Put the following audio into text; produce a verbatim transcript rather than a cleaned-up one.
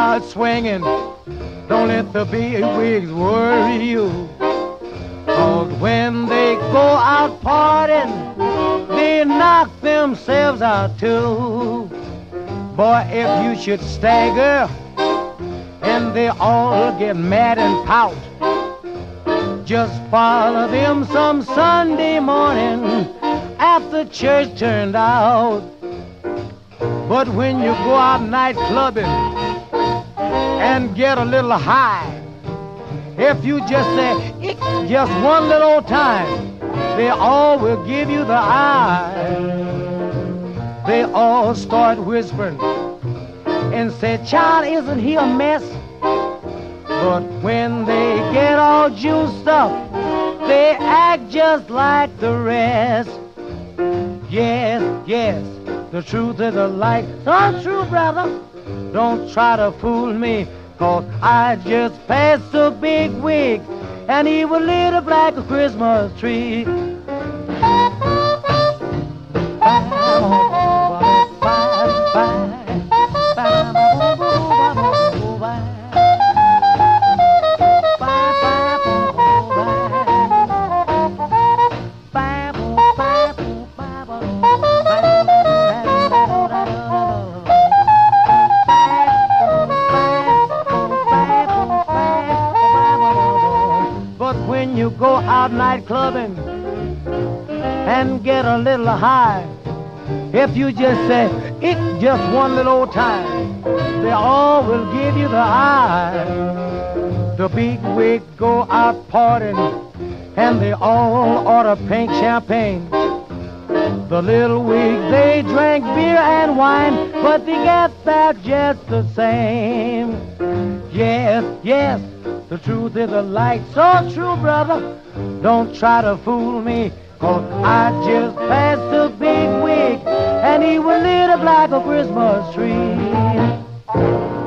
out swinging. Don't let the big wigs worry you. Cause when they go out partying, they knock themselves out too. Boy, if you should stagger and they all get mad and pout, just follow them some Sunday morning after church turned out. But when you go out night clubbing and get a little high, if you just say, "Ick," just one little time, they all will give you the eye. They all start whispering and say, "Child, isn't he a mess?" But when they get all juiced up, they act just like the rest. Yes, yes, the truth is a light. So true, brother. Don't try to fool me, cause I just passed a big wig and he was lit up like a Christmas tree. When you go out night clubbing and get a little high, if you just say, "It just one little old time," they all will give you the eye. The big wig go out partying and they all order pink champagne. The little wig, they drank beer and wine, but they get back just the same. Yes, yes, the truth is a light, so true, brother. Don't try to fool me, cause I just passed a big wig and he was lit up like a Christmas tree.